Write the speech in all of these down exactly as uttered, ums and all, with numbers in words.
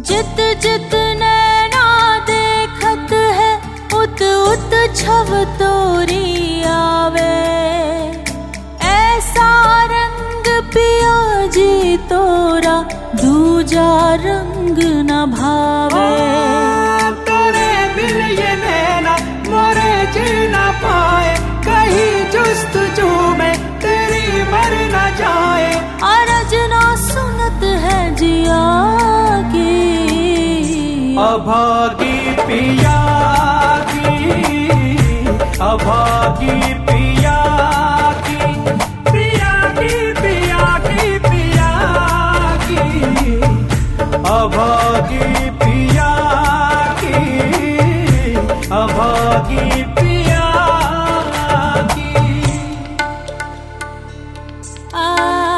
जित जित नैना देखत है उत उत छव तोरी आवे। ऐसा रंग पिया जी तोरा दूजा रंग न भावे। तोरे बिन ये नैना मोरे जी न पाए, कहीं जुस्तजू में तेरी मर न जाए। अरज ना सुनत है जिया की, अभागी पिया की, अभागी पिया की, पिया की पिया की पिया की, अभागी पिया की, अभागी पिया की। आ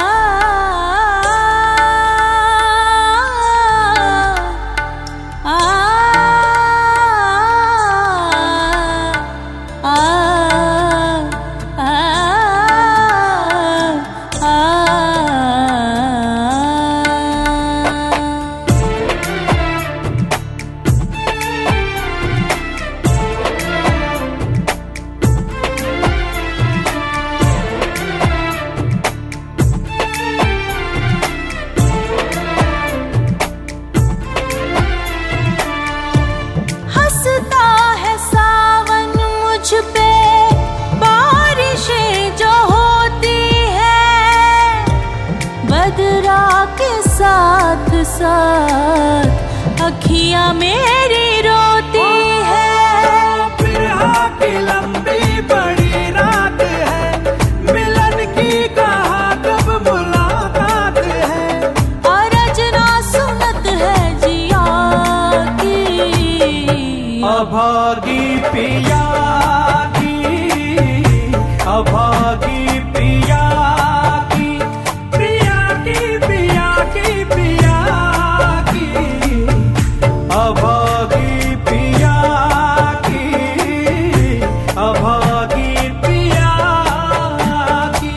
साथ साथ अखियां मेरी रोती है। बिरहा की लंबी बड़ी रात है, मिलन की कहाँ कब मुलाकात है। अरज ना सुनत है जिया की, अभागी पिया की, अभागी पिया की, पिया की पिया की पिया की, अभागी पिया की, अभागी पिया की।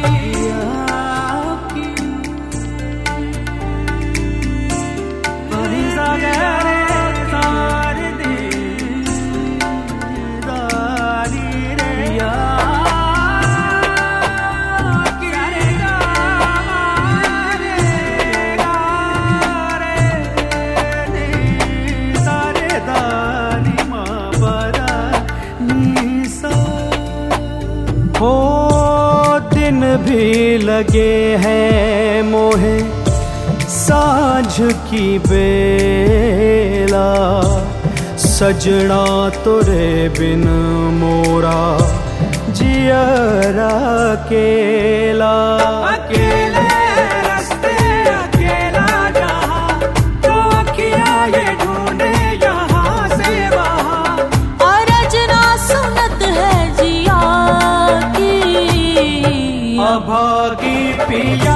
हो दिन भी लगे हैं मोहे साँझ की बेला, सजना तुरे बिन मोरा जियरा अकेला। अकेले रास्ते अकेला जहाँ, तो अखियाँ ये ढूंढे यहाँ से वहाँ। अरज ना सुनत है जिया की, अभागी पिया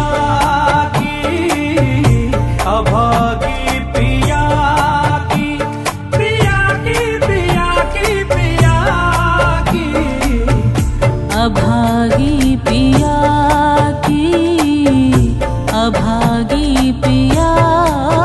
की, अभागी पिया की, पिया की पिया की पिया की, अभागी पिया की, अभागी पिया